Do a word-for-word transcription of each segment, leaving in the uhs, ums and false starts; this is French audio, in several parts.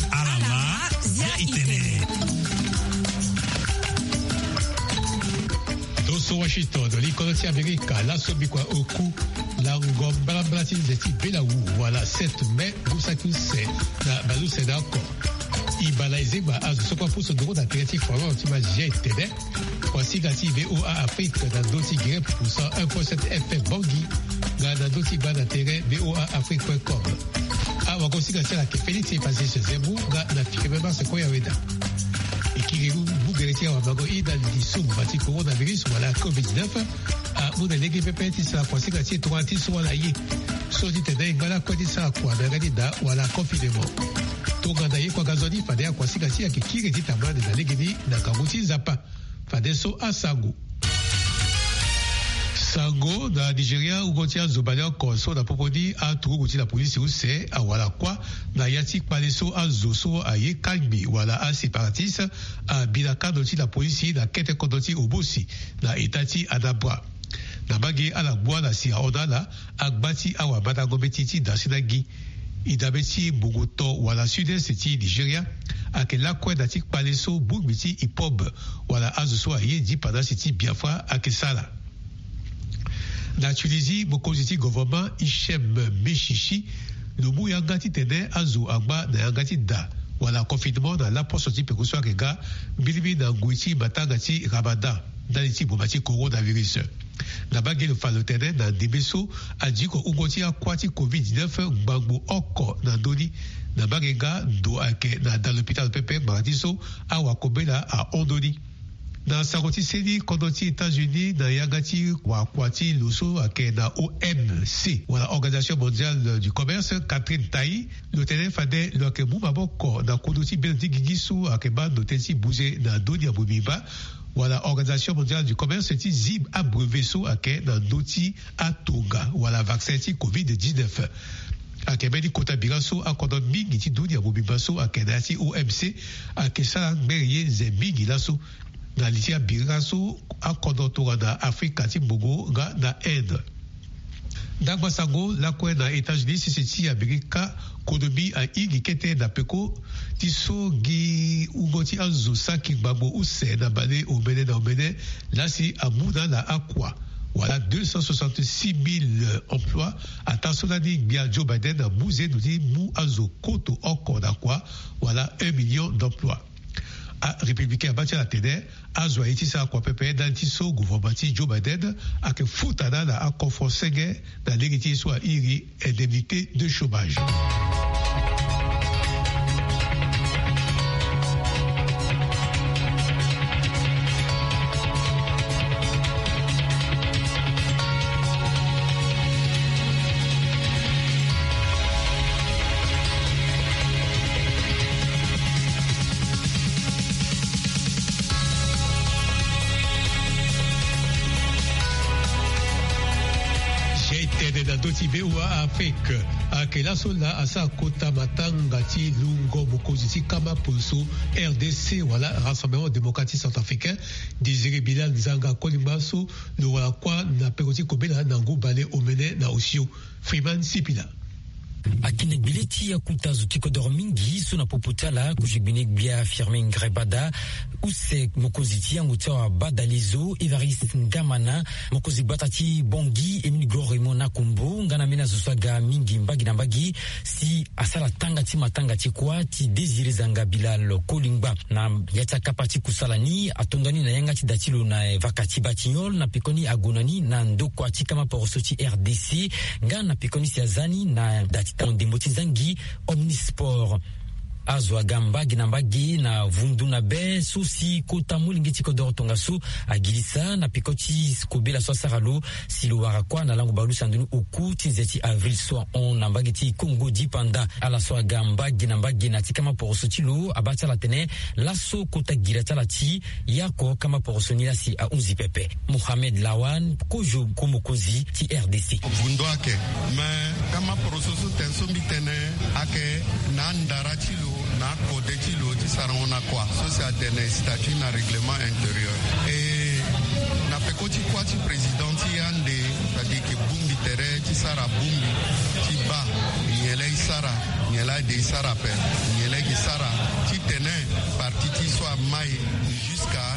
alama ya itene. Doso Washington, l'Iconotie America, la Sobikwa Oku, la Ngombala Bratin Zeti Belaou, voilà sept mai, Boussakuse, na Balou Sedako. Ibala Ezeba, Azu Sokwa Pousso Doro, na Tereti Fora, Otima J T D, Kwasi Gati V O A Afrique, na Doti Gire, pour cent un virgule sept F M Bangui, na Doti Ba na Terre, V O A Afrique point com. Ah, Wakosi Gati la Félix est passé chez Zemou, na Fikemema Sekoya Weda. Ikiriru Bougeretia Wamago Ida Lissu, Bati Coronavirus, voilà covid dix-neuf, à Mounelegi Pepeti, sa Kwasi Gati, Toranti, Swala Yi, Sodi Tene, Ngala Kwadi Sa Kwa, Naganida, voilà confinement. Togadaye kwa gazoni fade ya kwasi kasi ya kikiri di tamande na legeni na kamuti zapa fade so asango sango na Nigeria ugotia zobale konso na popodi a tuguti la polisi use a wala kwa na yati paleso a zoso a ye kalbi wala a separatiste a bilaka doti la polisi na kete kondoti obosi na etati adabwa na bagi ala bwa na si odala agbati awa badagobetiti da sinagi idabeti Bogoto wala sud-est ti Nigeria akela kwe datik paleso bugbiti ipob wala azuso aye di pada siti Biafra akesala na Tunisie bokoziti gouvernement Hichem Mechichi lubu yangati tene azu agba na yangati da wala confinement na la posoti pekuswa kega bilibi na nguiti batangati Ramadan daliti bomati coronavirus na bagi le falotene na debeso adiko ugoti akwati covid dix-neuf gbagbo oko na doni na bagega do ake na dans l'hôpital Pepe Maradiso a wakobela a ondoni na saroti seni kondoti États-Unis na yagati wakwati loso ake na O M C wala Organisation mondiale du commerce Catherine Tai le tene fade lo ke mumaboko na kondoti beldi gigisu ake ba notesi bouge na doni abumiba wala Organisation mondiale du commerce ti zib abreveso ake na doti atoga wala vaccin ti covid dix-neuf ake bedi kota bigaso akodon mingi ti doni abumibaso ake na ti O M C ake sala merye ze mingi laso na litia bigaso akodon toga na Afrika ti Bogo ga na Inde. Dagbasango la kwe na États-Unis si ti Amerika kodobi a igi kete na peko ti so gi ugoti anzo saki gbagbo use na bane obene na obene la si amuna na akwa voilà deux cent soixante-six mille emplois attention na ni bia Joe Biden na mouze nous mou anzo koto oko na kwa voilà un million d'emplois a républicain bati la tene azo iti sa kwa pepe dans ti so gouvernement Joe Biden a que futana na a conforcege na l'héritier soit iri indemnité de chômage. V O A Afrique akela sola asa kota matanga ti lungo mokoziti kama poso R D C wala Rassemblement démocratique centrafricain Désiré Bilal Nzanga Kolimbaso le wala kwa na pekoti kobela na ngubale omene na osio Freeman Sipila akine bileti ya kutazu tiko dormingi suna popotala kujibine bia firme ngrebada use mokoziti yangu tawa badalizo Evariste Ngamana mokozi batati bongi Emile Glorimo na kumbu ngana mena zuswaga mingi mbagi na mbagi si asala tanga ti matanga ti kwa ti Désiré Zanga Bilal Kolingba na yata kapati kusalani atondani na yanga ti datilo na vakati batignol na pikoni agonani na ndoko ati kama porosoti R D C ngana pikoni si azani na dati Ondemboti Zangi Omnisport azwa gamba ginambagi na vundu na be susi kota mulingiti kodoro tongasu agilisa na pikoti kobela so saralo silo warakwa na lango balu sandunu oku tinzeti avril so on nambagiti Congo dipanda ala so gamba ginambagi na tikama porosotilo abata la tene laso kota girata la ti yako kama porosonila si a unzi pepe Mohamed Lawan kojo komokozi ti R D C vundoake me kama porososo tenso mitene ake nandaratilo na kodeti lo ti sarona kwa so c'est atene statut na règlement intérieur et na pekoti kwa ti président ti ande c'est-à-dire que bumbi tere ti sara bumbi ti ba nyele isara nyela de isara pe nyele ki sara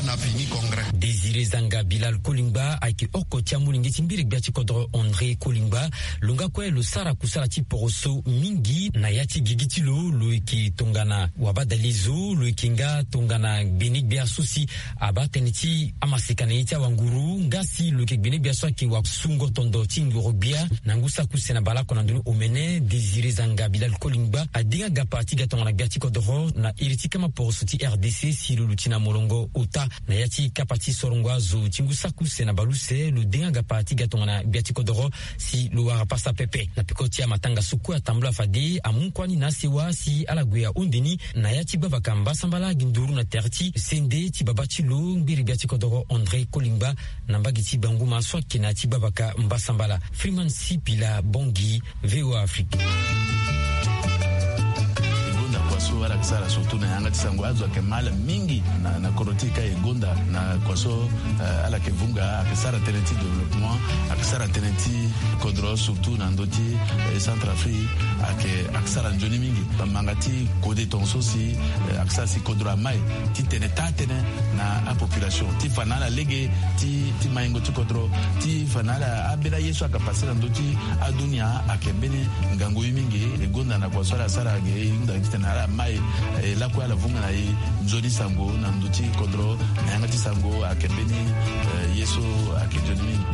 a fini congrès. Désiré Zanga Bilal Kolingba aki okotia mulingiti mbiri biati kodro André Kolingba lunga kwe lo sara kusala ti poroso mingi na yati gigitilo lo iki tongana wabadalizo lo ikinga tongana benik bia susi abateniti amasekana ita wanguru ngasi lo iki benik bia so ki waksungo tondo tinguro bia nangusa kusena bala konandunu omene Désiré Zanga Bilal Kolingba adinga gapati gatongana biati kodro na iriti kama poroso ti R D C si lutina molongo ota na yati kapati sorongwa zo tingusaku sena baluse lo denga gapati gatongana biati kodoro si lo warapasa pepe na pikoti ya matanga suku ya tambula fade amunkwani na sewa si alaguya undeni na yati babaka mbasambala ginduru na terti sende ti babati lo mbiri biati kodoro André Kolingba na mbagiti banguma swa kina ti babaka mbasambala Freeman Sipila Bongi V O A Afrique. So ala kisara surtout na yanga tisango azo ke mala mingi na na korotika e gonda na kwaso uh, ala ke vunga akisara tenenti développement akisara tenenti kodro surtout na ndoti eh, Centrafrique ake akisara njoni mingi bamangati kode tonso si eh, akisara si kodro mai ti teneta tene na a population ti fanala lege ti ti maingo ti kodro ti fanala abela yeso akapasira ndoti adunia akebene ngango mingi e gonda na kwaso ala sara ge nda tena mai e la kwa la vunga na i nzoni sango na nduti kodro na yanga ti sango akebeni uh, yeso akejoni mingi.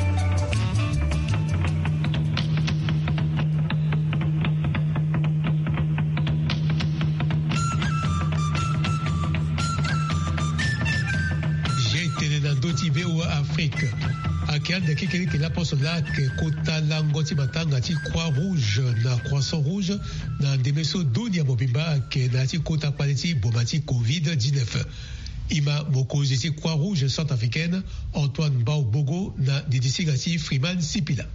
J'ai été dans d'autres V O A Afrique. Akial de kikeli ke la poso la ke kota langoti batanga ti croix rouge na croissant rouge na demeso dunia mobimba ke na ti kota paleti bomati covid dix-neuf. Ima mokozi ti croix rouge centrafricaine Antoine Bao Bogo na didisigati Freeman Sipila.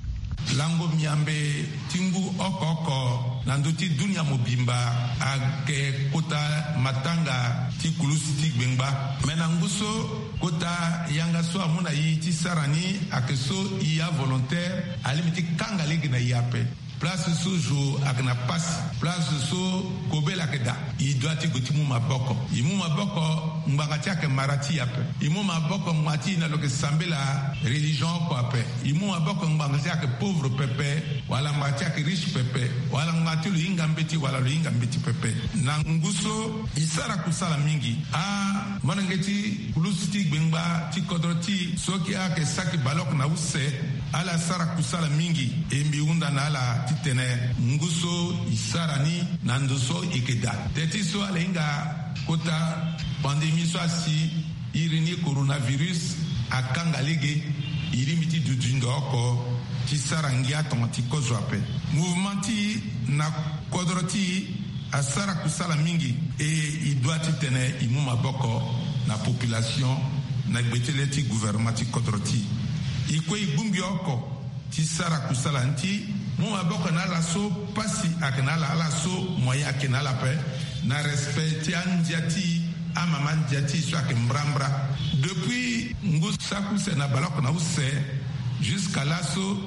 Lango miambe tingu oko oko nanduti dunia mobimba ake kota matanga ti kulusi ti gbengba menanguso kota yanga so amuna yi ti sarani ake so iya volontaire alimiti kanga legi na yape place so jo akna pass place so kobela keda i doati gotimu maboko imu maboko mbangati ake marati yape imu maboko ngati na loke sambela religion ko ape imu maboko mbangati ake pauvre pepe wala ngati ake riche pepe wala ngati lu inga mbeti wala lu inga mbeti pepe na nguso isara kusala mingi a manangeti kulusti gbengba ti kodroti soki ake saki balok na use ala sara kusala mingi embi unda na ala titene nguso isarani na ndoso ikeda teti so ala inga kota pandemi so asi irini coronavirus akanga lege irimiti dudinga oko ti sarangi atonga ti kozo ape mouvement ti na kodroti asara kusala mingi e idwa titene imu maboko na population na gbetele ti gouvernement ti kodroti ikwe igbumbi oko ti sara kusala nti mu maboko na la so pasi akena la la so moya akena la pe na respect ti andiati amama andiati so ak mbrambra depuis ngu sakuse na baloko na use jusqu'à la so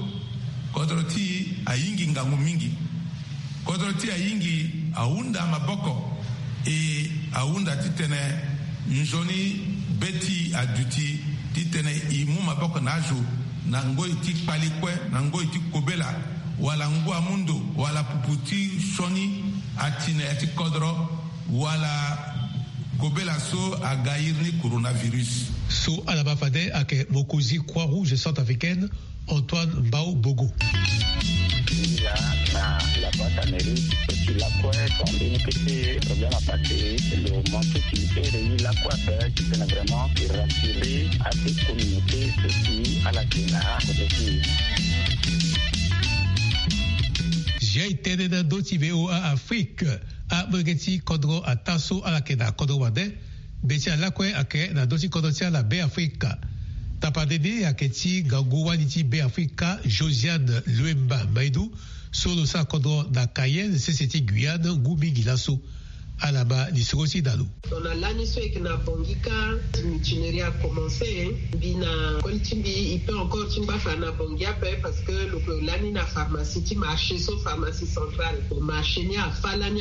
kodroti ayingi ngangu mingi kodroti ayingi aunda maboko e aunda titene njoni beti aduti titene imu maboko na jo na ngoi ti palikwe na ngoi ti kobela wala ngua mundo wala puputi shoni atine ati kodro wala kobela so agayirni coronavirus so alaba fade ake mokozi croix rouge centrafricaine Antoine Bao Bogo. La, la, la boîte à mairie, tu la quoi, quand on dit que c'est problème à passer, le manteau qui est réuni, la quoi faire, qui peut vraiment rassurer à cette communauté, ceci, à la Guinée, aussi. J'ai été dans d'autres V O A Afrique, à Burgeti, Kodro, à Tasso, à la Kena, Kodro Wade, Betia Lakwe, à Ke, dans d'autres Kodrotia, la Baie Africa. Tapadede aketi gangouwaniti be Afrika Josiane Luemba Maidou solo sa kodro na Cayenne C C T Guyane Goubi Gilasso alaba lisrosi dalu. On a l'aniso et na bongika mutinerie a commencé bina koltimbi il peut encore timba fana bongia parce que le l'ani na pharmacie ti marché so pharmacie centrale marché ni a falania we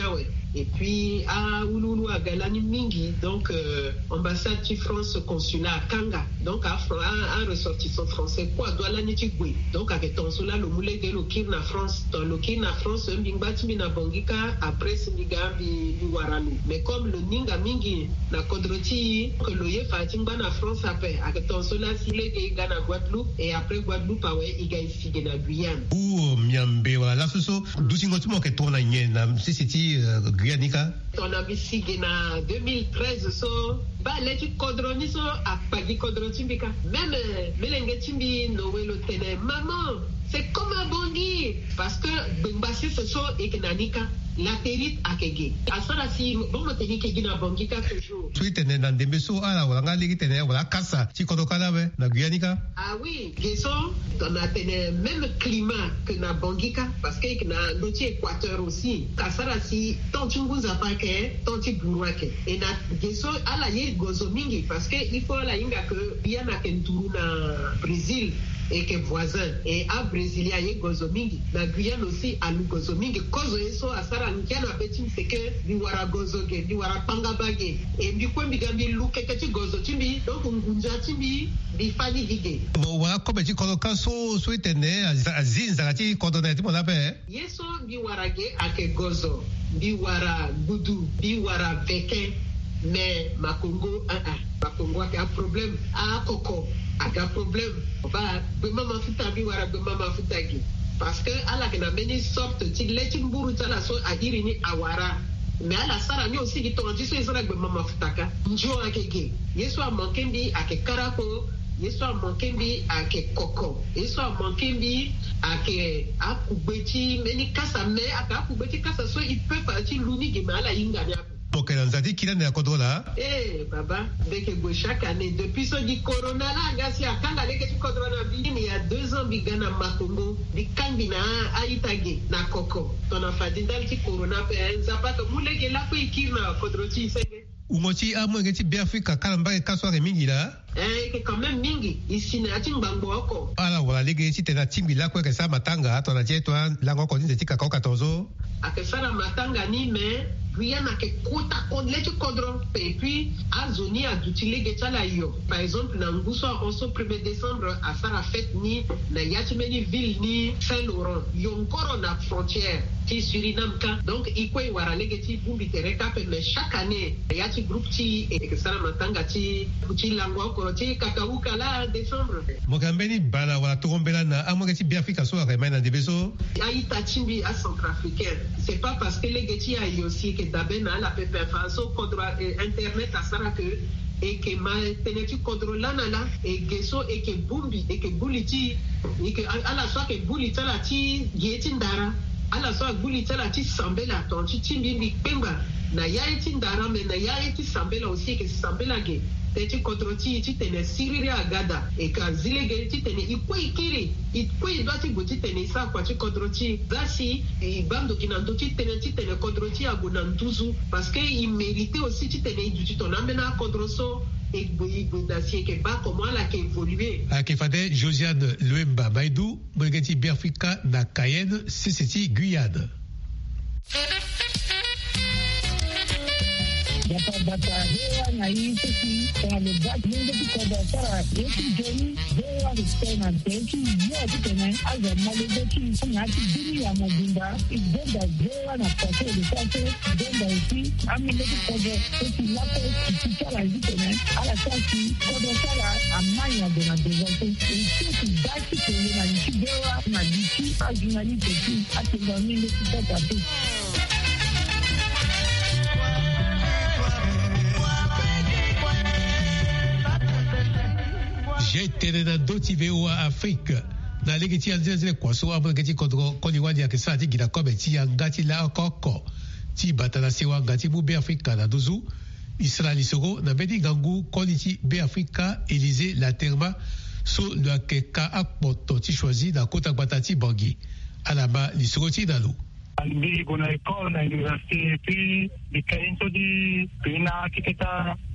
Et puis à Ouloulou, à Galani Mingi, donc euh, ambassade de France, consulat à Kanga, donc à un ressortissant français, quoi, doit la nitigwe. Donc avec ton cela, le moulé de l'Okir France, dans l'Okir na France, un bingbat mina bongika, après Siniga, bi Waralu. Mais comme le Ninga Mingi, na Kodroti, que l'Oye Fatimba na France après, avec ton cela, s'il est Ghana Guadeloupe, et après Guadeloupe, il y a ici na Guyane. Ou Miambe, voilà, là, ce sont douze cinquante que tourne à Yen, si c'était Guyanika. On a vu ici en deux mille treize, so, bah, les Kodroni sont à Pagi Kodrotimbika. Même, Melengetimbi, Noé le Téné, maman, c'est comme un bongi, parce que Bengbassi, ce sont Eknanika. La terite à Kege. À ça, si bon, on tenait Kege na bongika toujours. Tu es dans des maisons, ah, on a les tenés, on a Kassa, tu connais Kanabe, na Guyanika. Ah oui, Gesso, on a tenu même climat que na bongika, parce que na notre équateur aussi. À ça, si tant tu vous apparaît, tant tu bourroque. Et na Gesso, à la yé gozomingi, parce que il faut la yinga que bien na Kenturu na Brésil. Et que voisin et à Brésilia et Gozomingi na Guyane aussi à Gozomingi cause eso à Sara Nkiana petit c'est que di wara Gozoge di wara Pangabage et du quoi bigambi luke que tu Gozo timbi donc ngunja timbi di fani dige bon voilà comme tu connais quand so so etene azin zakati condamné tu mon appel yeso di wara ge ake Gozo di wara Gudu di wara Veke mais Makongo ah ah Makongo a un problème à Koko a un problème ba be mama futabi wara be mama futagi parce que ala gna meni sorte ti leti mburu tala so adiri ni awara mais ala sara ni aussi ki tonji so isara be mama futaka njo akege yeso a mankendi ake karako yeso a mankendi ake koko yeso a mankendi ake akubeti meni kasa me aka akubeti kasa so il peut partir luni ge mala inga ni Ok, dans la qui n'a pas là. Eh, baba, dès que chaque année, depuis ce du corona là, gasi à quand allait que tu corona il y a deux ans, bigana makongo, di kambina aïtage na koko. Ton enfant d'indal qui corona pe zapa que moule que la pe qui na kodroti c'est. Umoti a moins que bien fait kalamba et kaswa mingi là. Eh, que quand même mingi, ici na timbango oko. Alors voilà, les gars, si t'es na timbi là quoi que ça matanga, ton a toi, là encore dit c'est kako quatorze. A que ça la matanga ni mais Guyane a que kota kon letu kodron et puis a zoni a d'utile getala yo. Par exemple na Nguso on premier décembre à faire la fête ni na yatimeni ville ni Saint-Laurent. Yo encore na frontière qui Suriname ka. Donc ikwe wara legeti bumbi tereka mais chaque année yati groupe ti et que ça la matanga ti ti langwa ko ti kakauka la décembre. Mogambeni bala wala tombela na amogeti bien Afrika so remai na debeso. Aïta timbi à centrafricain. C'est pas parce que les geti a aussi que d'abena la pepe faso kodra internet à sara que et que ma teneti kodro lana la et geso et que bumbi et que buliti et que à la fois que bulita la ti yeti ndara à la fois bulita la ti sambela ton ti timbi mi pemba na yaiti ndara mais na yaiti sambela aussi que sambela ge teti kodroti ti tene siriri agada et ka zilege ti tene ikwe ikiri ikwe doti goti tene sa kwa ti kodroti dasi e bando kinando ti tene ti tene kodroti agona ntuzu parce que il méritait aussi ti tene du ti tonambena kodroso et gbe dasi ke ba comment la ke évoluer a ke fade Josiane Luemba Baidou Brigati Biafrika na Cayenne C C T Guyane. Data data hewa na hii sisi kwa lebaki mungu tukoda sara yetu jeni hewa listena teki yote tena aza malezeki ngati dini ya mobimba ibenda hewa na pate de pate benda usi ami letu kodo eti lako kitala zitena ala sasi kodo sara amanya de na dezote eti daki kwenye na nchi hewa na diki ajunali teki atengani letu tata J'étais dans d'autres V O A Afrique. Na legeti azele kwaso abageti kodro koniwani akisati gida kometi angati la okoko. Ti batala sewa ngati mu be Afrika na dozu. Israeli soro na bedi gangu koniti be Afrika Élysée la terma so le akeka akpoto ti choisi na kota batati bangi. Alaba lisoro ti dalu. Albi kuna école na université puis di kainto di pina kiketa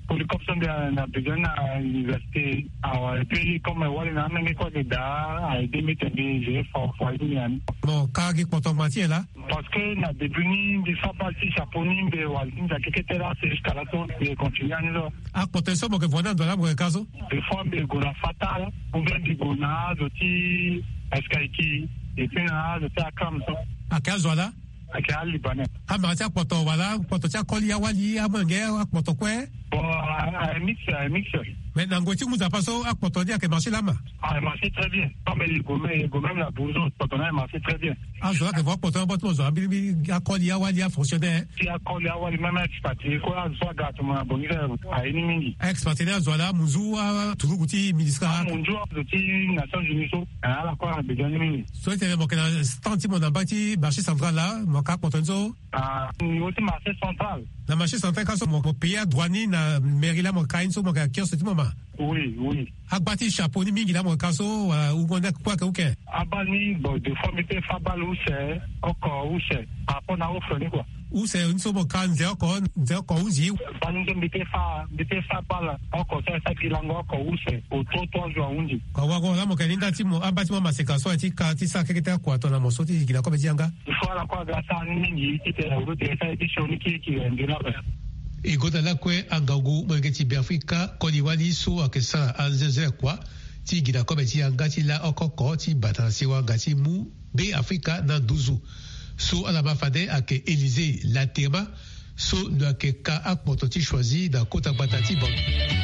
pour le corps de la besoin à l'université et puis comme voilà na même quoi de da a été mis j'ai fort fort bien bon kagi potomati là parce que na devenu des sapati japonais de walin da que était là c'est jusqu'à la fin de continuer nous a potentiel que voilà dans la mon cas de forme de gona fatal ou bien de gona de est-ce qu'il et puis na de ça comme ça a cas là a libanais a marcha poto voilà poto cha kolia wali a mangue a poto kwe bon un mix un mix mais dans Gauthier nous a passé à poto dire que marché là ma ah marché très bien comme les gourmets gourmets la bourgeois poto na marché très bien ah je vois que voir poto poto zo bi a kolia wali a fonctionné si a kolia wali même expatrié quoi soit gâteau ma bonira a ini mingi expatrié zo là muzu a turuguti ministère muzu de Nations Unies à la quoi besoin mingi soit c'est bon que tant mon bâti marché central là mon cas poto zo ah niveau marché central na marché central quand mon pays douane na mairie là mon kain so mon kiosque ce moment oui oui agbati chapeau ni mingi là mon kaso ou on a quoi que OK abani bon de formité fabal ou c'est encore ou c'est après na offre ni quoi ou c'est une somme kan zéro kon zéro kon uzi bani de mete fa mete fabal encore ça ça qui lango encore ou c'est auto trois jours undi kwa wako là mon kalinda timo abati mo masekaso ati ka ti sa keketa kwa to na mosoti kila ko bejianga il faut la quoi grâce à mingi qui était au de ça édition qui qui ndina e gota la kwe angagu mwengeti Biafrika kodi wali so akesa azeze kwa ti gida ko beti angati la okoko ti batansi wa ngati mu be Afrika na duzu so ala bafade ake Élysée Latema so no ake ka akpoto ti choisi da kota batati bon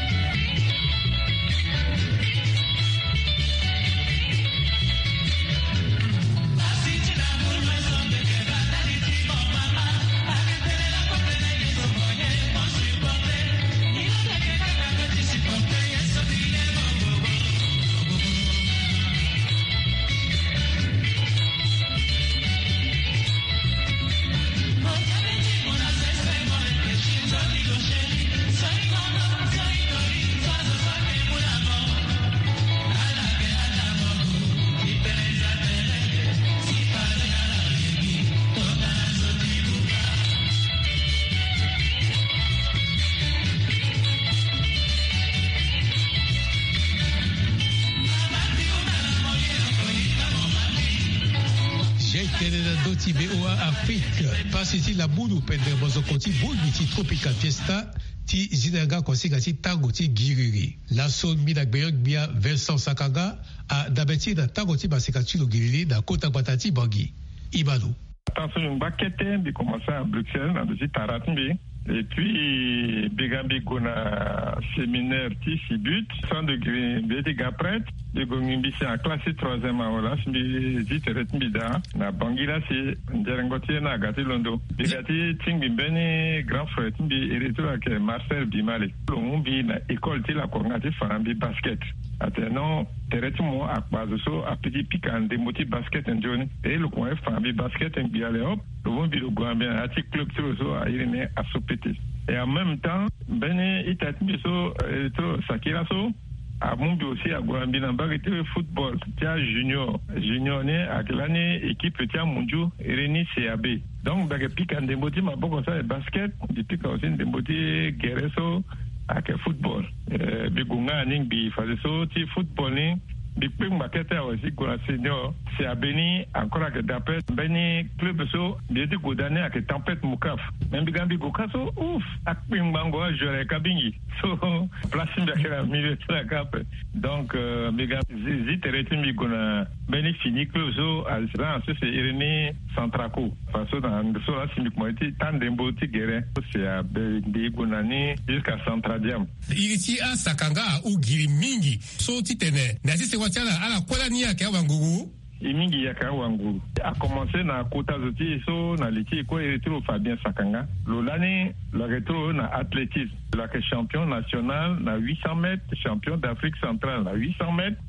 Doti B O A Afrique pasiti la bulu pende bozo koti bulu ti tropical fiesta ti zinanga konsiga ti tango ti giriri la son mi da gbeyon bia Vincent Sakanga a dabeti da tango ti basika ti lo giriri da kota batati bangi Ibalo attention bakete bi commencer à Bruxelles na doti taratmbi et puis Bigambi Gona séminaire ti Sibut cent degrés beti gapret de gongimbi c'est en classe troisième awala simbi ziteret mbida na bangila si nderengoti na gati londo bigati tingbi beni grand frère timbi ereto ak Marcel Bimale lombi na école ti la korngati farambi basket ateno teretimo akbazo so apidi pikande moti basket njoni et le coin farambi basket ngiale hop lombi le gambie ati club so a irene asopete et en même temps beni itatmi so to sakira so a Mumbi aussi à Gouambi na bagete football tia junior junior né à l'année équipe tia Munju Reni C A B donc bague pique en demboti ma boko ça basket depuis quand aussi demboti gereso avec football euh bigunga ning bi faze so ti football ni bi ping makete aussi ko senior C A B ni encore avec d'après beni club so bi de godane avec tempête mukaf même bi gambi go kaso ouf ak ping bango joueur kabingi so place de la milieu de la cap donc bi gambi zitereti mi gona beni fini club so à c'est Irénée Centraco parce que dans so la simi comité tant d'emboti guerre c'est à bi gonani jusqu'à Centradiam iriti a Sakanga ou giri mingi so titene na sisi wachana ala kola ni yake wangugu imingi yaka wangu a commencé na kota zoti so na liti ko retro Fabien Sakanga lolani le retro na athlétisme la champion national na huit cents mètres champion d'Afrique centrale na huit cents mètres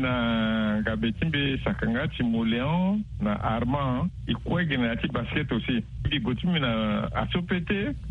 bina gabetimbe Sakanga timoléon na Armand ikwege na ti basket aussi bi gotimi na asopete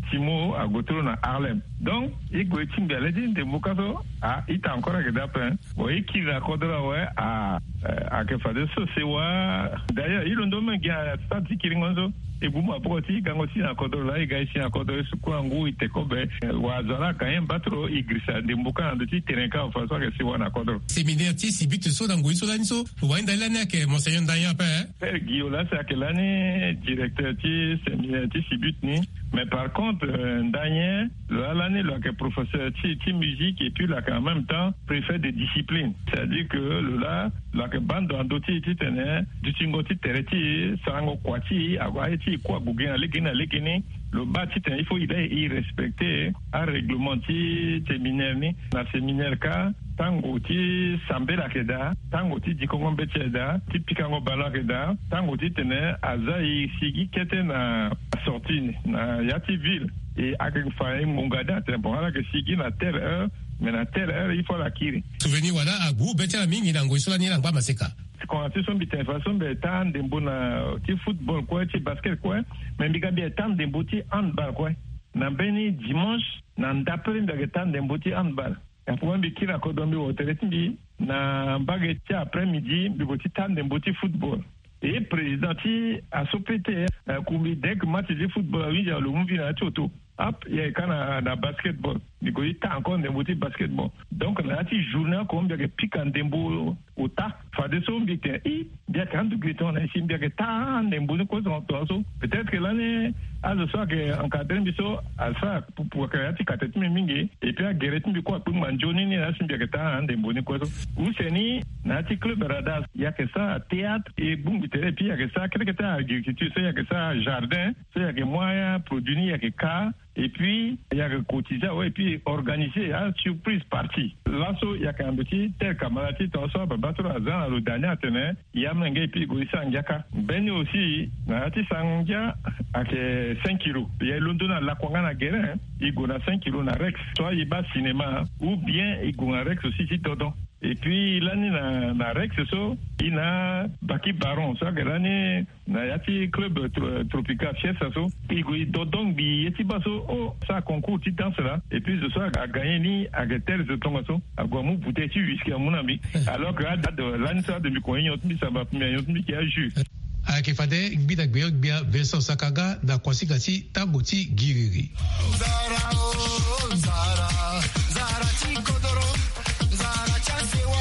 Timo à Gotro na Harlem. Donc, il go timbe le din de mukaso a ita encore que d'après. Bon, il qui la kodra ouais à à que faire de ça c'est wa d'ailleurs il on demande qu'il y a ça dit qu'il ngonzo et vous m'apportez quand aussi na kodra là il gagne si na kodra su kwa ngu ite kobe wa zala quand même batro igrisa de muka de ti terrain ka façon que c'est wa na kodra. Séminaire ti si bit so dango so danso wa ndala na que monseigneur Ndaya pa. Père Guillaume là c'est que l'année directeur ti séminaire ti si but ni. Mais par contre, Ndaya, l'année, là, que professeur de musique et puis là, en même temps, préfet de discipline. C'est-à-dire que là, là, que bande d'andoti, tu tenais, du tingoti, tereti, sango, kwati, agwaiti, quoi, bouguin, alekini, alekini, le bas, il faut y respecter un règlement, tu séminaire, ni, na séminaire, ka, tango ti sambe la keda tango ti dikongo mbetieda ti pikango bala keda tango ti tene azai sigi kete na sortine na yati ville et avec faim mongada te bon ala que sigi na telle heure mais na telle heure il faut la kiri souvenir wala agu betia mingi nango isola ni nangba maseka quand tu son bite façon be tan de bona ti football quoi ti basket quoi mais biga bien tan de boti handball quoi na beni dimanche na ndapre de tan de boti handball. Et pour un biki na kodombi au télétimbi na baguette après-midi biboti tan de boti football et président ti a sopété kumbi dès que match de football oui le mouvi na choto hop il y a kana na basketball biko ita encore de boti basketball donc na ti journée comme bien que pique en dembo au ta fa de son biki i bien quand tu griton na sim bien que ta dembo ne cause en so peut-être que l'année à ce soir que en cadre biso alpha pour pour que ati kateti mingi et puis à guéret bi quoi pour manjoni ni na sim bien que ta dembo ne cause ou c'est ni na ti club radar il y a que ça théâtre et boum et puis il y a que ça quelque que ça agriculture il y a que ça jardin il y a que moyen produit il y a que cas et puis il y a que quotidien ouais et puis organiser à surprise partie là so il y a qu'un petit tel camarade ton so ba batro azan le dernier atene il y a menga et puis go sangaka ben aussi na ti sangya à que cinq kilos il y a londona la kwanga na guerin il go na cinq kilos na rex soit il bas cinéma ou bien il go na rex aussi ti dodon. Et puis l'année na na Rex so il a baki baron ça que l'année na yati club tropical fiesta so il dodong bi yeti baso oh ça concours ti danse là et puis ce soir a gagné ni a tel de tongaso a gomu bouteille whisky à mon ami alors que l'année ça de mi koyo mi ça va premier mi qui a jus a ke fade gbida gbe gbia Vincent Sakaga na kwasikati tangoti giriri zara oh zara zara ti kodoro zara chasewa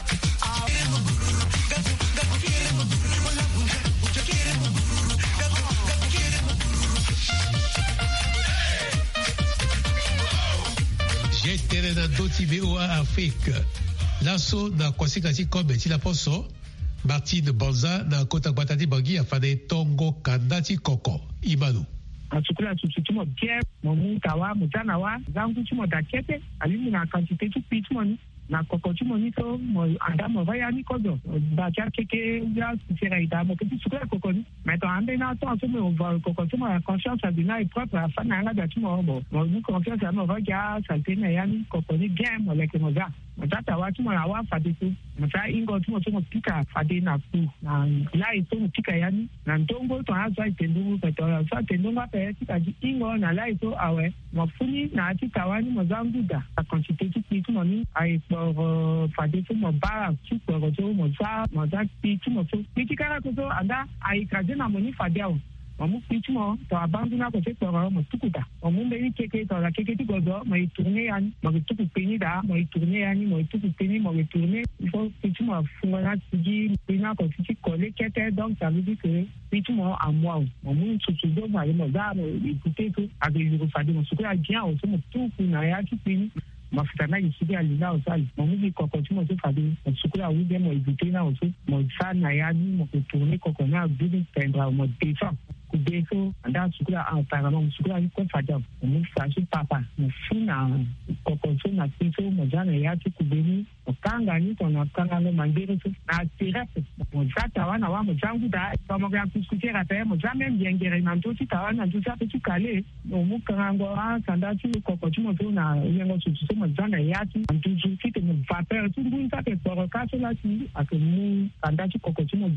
J'étais dans d'autres B O A Afrique. L'assaut dans Kwasikati Kobe, tu la poso. Martine Bonza na kota Batati Bangi a fait Tongo Kandati Koko. Ibalu. Atukula tututumo bien, mon kawa, mutanawa, zangu tumo dakete, alimu na quantité tu pitmoni. Na kokoti monito mo anda mo vaya ni kodo ba jar keke ya sera ida mo kiti sukura kokoni mais to ande na to to mo va kokoti mo conscience abina et propre fa na nga da tu mo mo ni confiance mo va ya salte na ya ni kokoni bien mo leke mo za mo tata wa tu mo na wa fa de tu mo sa ingo tu mo to mo pika fa de na ku na la ito mo pika ya ni na ndongo to ha za itendu pe to sa tendu ma pe ti ka ji ingo na la ito awe mo funi na ti kawani mo zanguda a quantité tu tu mo ni ai pour faire tout mon bar tout pour tout mon ça mon ça puis tout mon tout puis quand que ça anda a écrasé na moni fadiao mon puis tout mon to abandona ko te pour mon tout kuta mon be keke to la keke ti godo mo tourner ani mo tout peni da mo tourner ani mo tout peni mo tourner il faut que tu m'as fungana tigi pena ko ti coller kete donc ça veut dire que puis tout mon à moi mon mon tout tout do ma mo da mo écouter tout avec le fadi mon souka bien au tout tout na ya ti peni mafuta na yisidi alina osali momubi kokoti mo to fadi sukula wide mo ibite na oso mo sana yani mo tourner kokona bidi pendra mo defa ku deso anda sukula a para mo sukula ko fadi mo fashi papa mo funa kokoti na tiso mo jana ya ti kubeni o kanga ni to na kanga no mandere to na tirape mo zata wana wa mo jangu da mo ga kuskutera pe mo jamais bien gere na to ti tawana to sa ti kale mo mu kango a sanda ti kokoti mo to na yengo tu zana yati antuju kite mu vapeur tu mbunta ke porokaso la ti ake mu kanda ti kokoti mo gi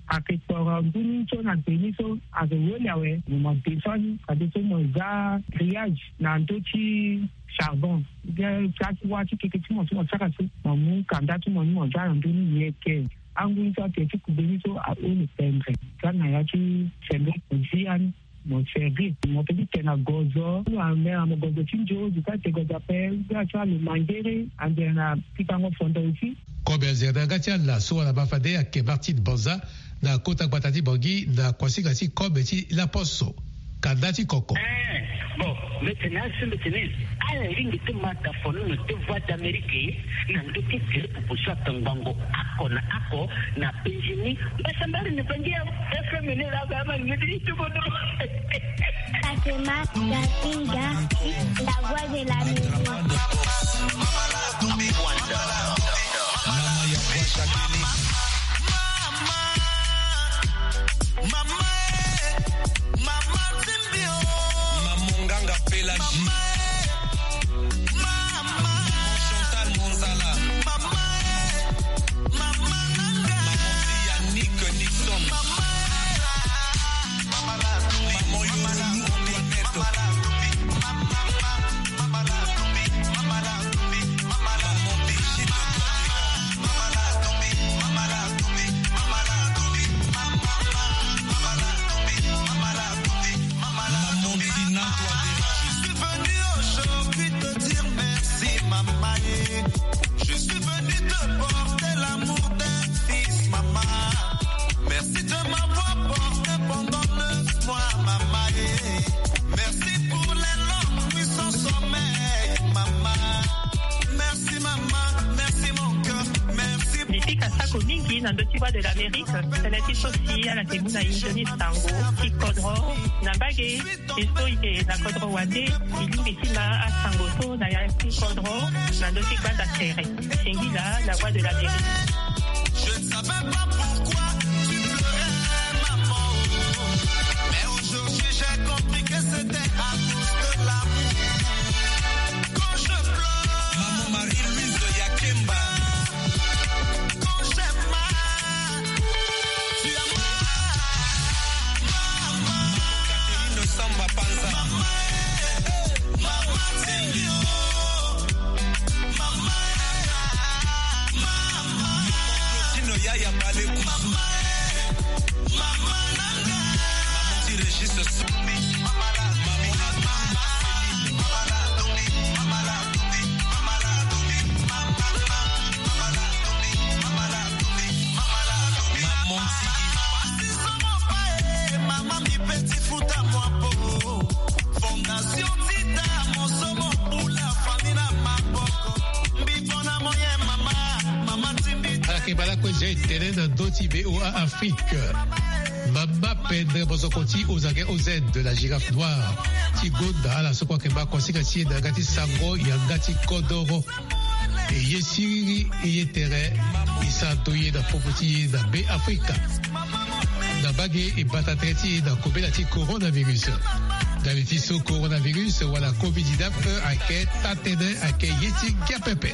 akipora nguni so na beniso azewelewe mo telefone kadeto mo za triage na ndochi charbon ge chati wati keketi mo mo saka so mo kanda tu mo mo za nduni yeke angu so te ku beniso a une pendre kana yati chembe kuziani mo servi mo pedi tena gozo na me amo gozo chinjo zikate gozo pe za chali mangere andena pipango fondo ici Kobe Zerda gatia la so la bafade a ke parti de Bonza na kota batati bongi na kwasi kasi Kobe ti la poso kadati koko eh bon maintenant c'est maintenant ala ringi te mata fono no te voix d'Amérique na ndoki te pour ça tangango ako na ako na penjini basambali ne pangia F M ne la kama ni tu bodo Fatima Gatinga la voix de la musique Mama, mama, Timbio, Mamunganga Pelagie, Mama, Chantal Monzala, Mama, Mama, Maman Yannick Nixon, Mama, Mama, Maman Youlou Antoinette, na ndoki voix de l'Amérique seleti sosi ala ke muna injoni sango ikodro na mbage eso ike na kodro wande ilingi tima asango so na ya ikodro na ndoki banda tere singila la voix de l'Amérique. Je ne savais pas pourquoi tu pleurais, maman, mais aujourd'hui j'ai compris que c'était à cause de l'amour. Quand je pleure, maman Marie-Louise Yakemba. B O A Afrique. Mama Pendre Bozokoti aux agents aux aides de la girafe noire. Tigoda à la sokwa kemba konsika tie da gati sango yangati kodoro. Et yesiri et yetere isa toye da popoti da B Africa. Da bagé et batatreti da kobela ti coronavirus. Da le tiso coronavirus wala covid dix-neuf ake tatene ake yeti gapepe.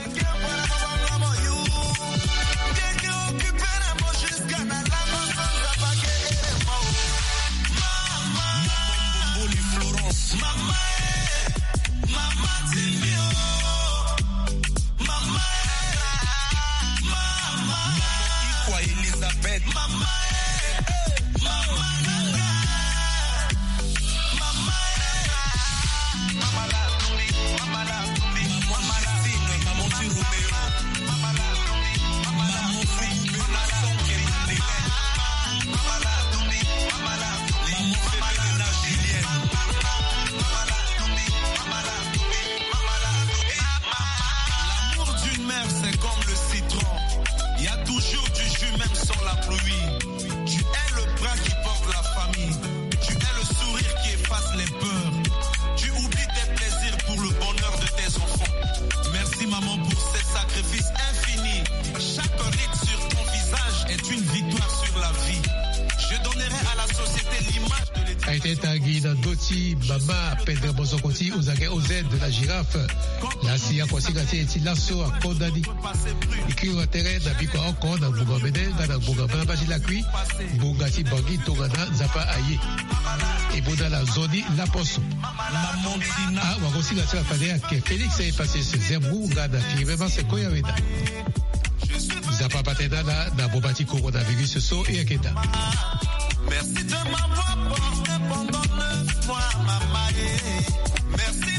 Mama Pedro Bozokoti aux agents aux aides de la girafe. La C I A Kwasigati est lasso à Kondani. Écrit au terrain d'Abiko encore dans Bougabene, dans Bougabana Bajilakui, Bougati Bangi, Togana, Zapa Aye. Et Bouda la zone La Posso. Ah, Wagosigati a parlé à Félix est passé ce Zembou, Gada, Firema, c'est Koyaveda. Zapa Pateda, dans Bobati Coronavirus, So et Akeda. Merci de m'avoir porté pendant neuf mois, maman. Merci.